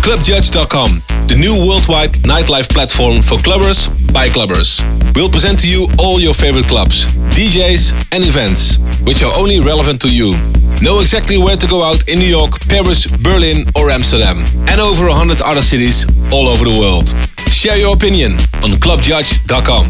ClubJudge.com, the new worldwide nightlife platform for clubbers by clubbers. We'll present to you all your favorite clubs, DJs and events, which are only relevant to you. Know exactly where to go out in New York, Paris, Berlin or Amsterdam, and over 100 other cities all over the world. Share your opinion on ClubJudge.com.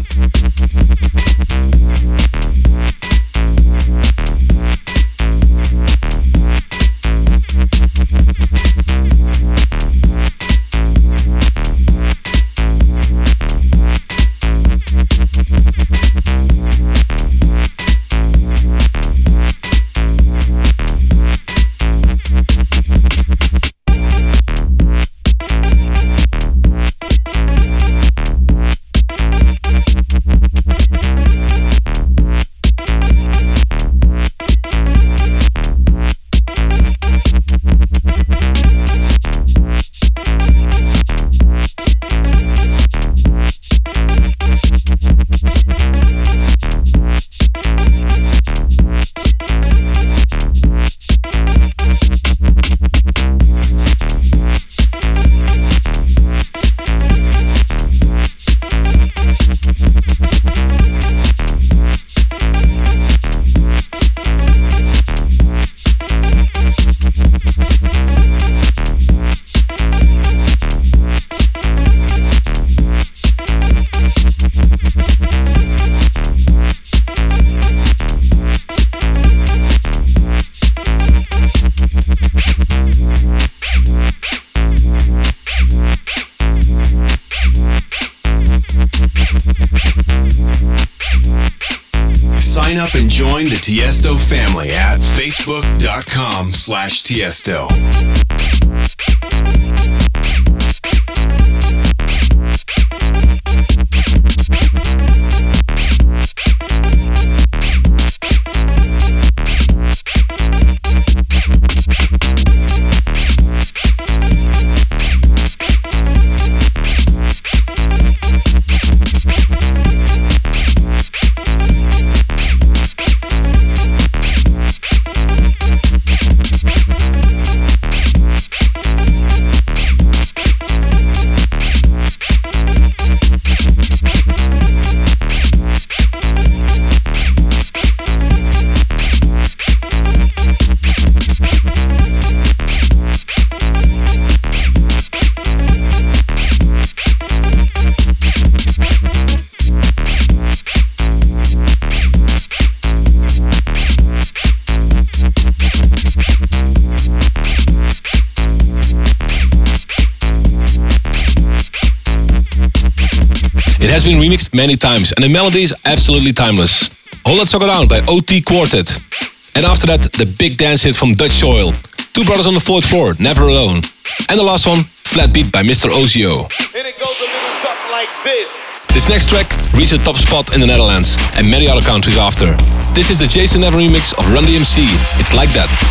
Sign up and join the Tiesto family at facebook.com/Tiesto. It has been remixed many times and the melody is absolutely timeless. Hold That Sucker Down by OT Quartet. And after that, the big dance hit from Dutch Soil, Two Brothers on the Fourth Floor, Never Alone. And the last one, Flat Beat by Mr. Ozio. And it goes a little something like this. This next track reached the top spot in the Netherlands and many other countries after. This is the Jason Never remix of Run DMC. It's Like That.